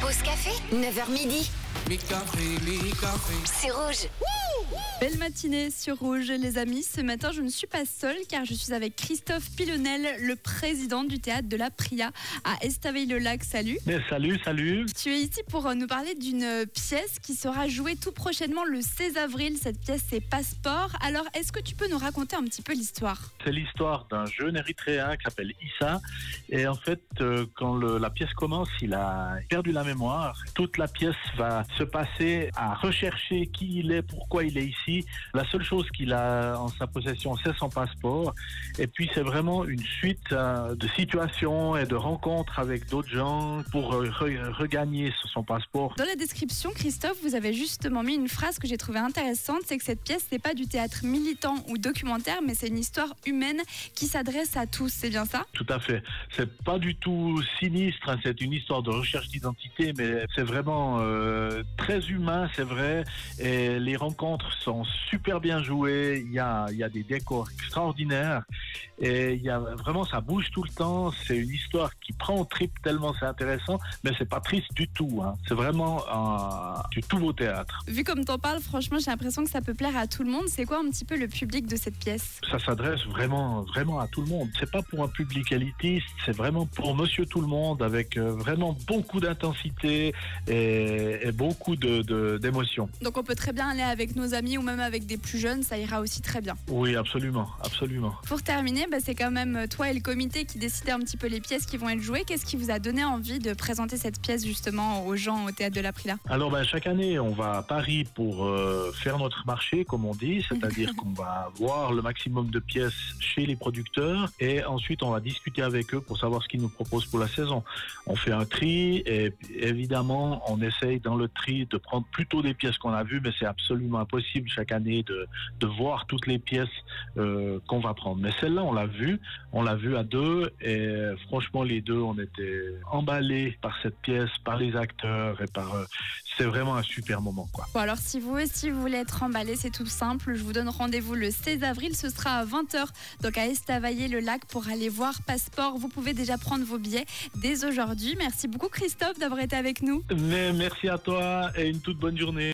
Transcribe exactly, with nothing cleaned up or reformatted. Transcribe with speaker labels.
Speaker 1: Pause café, neuf heures midi.
Speaker 2: Mi café, mi café.
Speaker 1: C'est Rouge.
Speaker 3: Belle matinée sur Rouge, les amis. Ce matin, je ne suis pas seule car je suis avec Christophe Pilonel, le président du théâtre de la Pria à Estavayer-le-Lac. Salut.
Speaker 4: Mais salut, salut.
Speaker 3: Tu es ici pour nous parler d'une pièce qui sera jouée tout prochainement le seize avril. Cette pièce, c'est Passeport. Alors, est-ce que tu peux nous raconter un petit peu l'histoire ?
Speaker 4: C'est l'histoire d'un jeune érythréen qui s'appelle Issa. Et en fait, euh, quand le, la pièce commence, il a perdu la mémoire. Toute la pièce va se passer à rechercher qui il est, pourquoi il est ici. La seule chose qu'il a en sa possession, c'est son passeport. Et puis, c'est vraiment une suite euh, de situations et de rencontres avec d'autres gens pour euh, re- regagner son passeport.
Speaker 3: Dans la description, Christophe, vous avez justement mis une phrase que j'ai trouvée intéressante, c'est que cette pièce n'est pas du théâtre militant ou documentaire, mais c'est une histoire humaine qui s'adresse à tous. C'est bien ça ?
Speaker 4: Tout à fait. C'est pas du tout sinistre, hein. C'est une histoire de recherche d'identité, mais c'est vraiment euh, très humain, c'est vrai. Et les rencontres sont super bien jouées. Il y a, il y a des décors extraordinaires. Et il y a vraiment, ça bouge tout le temps. C'est une histoire qui prend au trip tellement c'est intéressant, mais c'est pas triste du tout, hein. C'est vraiment un, du tout beau théâtre.
Speaker 3: Vu comme t'en parles, franchement, j'ai l'impression que ça peut plaire à tout le monde. C'est quoi un petit peu le public de cette pièce ?
Speaker 4: Ça s'adresse vraiment, vraiment à tout le monde. C'est pas pour un public élitiste, c'est vraiment pour monsieur tout le monde, avec euh, vraiment beaucoup d'intensité et, et beaucoup de, de, d'émotions.
Speaker 3: Donc on peut très bien aller avec nos amis ou même avec des plus jeunes, ça ira aussi très bien.
Speaker 4: Oui, absolument, absolument.
Speaker 3: Pour terminer, bah, c'est quand même toi et le comité qui décidez un petit peu les pièces qui vont être jouées. Qu'est-ce qui vous a donné envie de présenter cette pièce justement aux gens au théâtre de la Pria ?
Speaker 4: Alors ben, chaque année, on va à Paris pour euh, faire notre marché, comme on dit, c'est-à-dire qu'on va voir le maximum de pièces chez les producteurs et ensuite on va discuter avec eux pour savoir ce qu'ils nous proposent pour la saison. On fait un tri et évidemment on essaye dans le tri de prendre plutôt des pièces qu'on a vues, mais c'est absolument impossible chaque année de, de voir toutes les pièces euh, qu'on va prendre. Mais celle-là, on l'a vue, on l'a vue à deux et franchement les deux, on était emballés par cette pièce, par les acteurs et par... Euh, c'est vraiment un super moment, quoi.
Speaker 3: Bon, alors si vous aussi vous voulez être emballé, c'est tout simple. Je vous donne rendez-vous le seize avril, ce sera à vingt heures, donc à Estavayer-le-Lac pour aller voir Passeport. Vous pouvez déjà prendre vos billets dès aujourd'hui. Merci beaucoup Christophe d'avoir été avec nous.
Speaker 4: Mais merci à toi et une toute bonne journée.